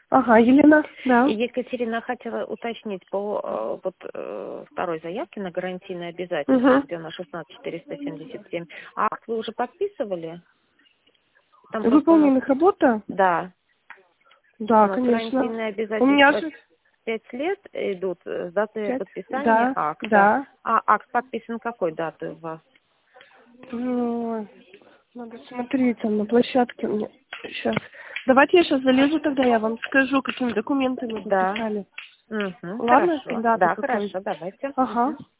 Ага, Елена, да. И Екатерина хотела уточнить по второй заявке на гарантийное обязательство, где у нас 16477. Акт вы уже подписывали? Там просто у нас... Выполненных работа? Да. Да, У нас конечно. гарантийное У меня обязательство же 5 лет идут с даты 5. подписания Да, акта. да. А акт подписан какой датой у вас? Ой, надо смотреть, там на площадке у меня. Сейчас. Давайте я сейчас залезу, тогда я вам скажу, какими документами Да. подписали. Угу, Ладно, хорошо. дата Да, какой? хорошо, давайте. Ага. Мгм.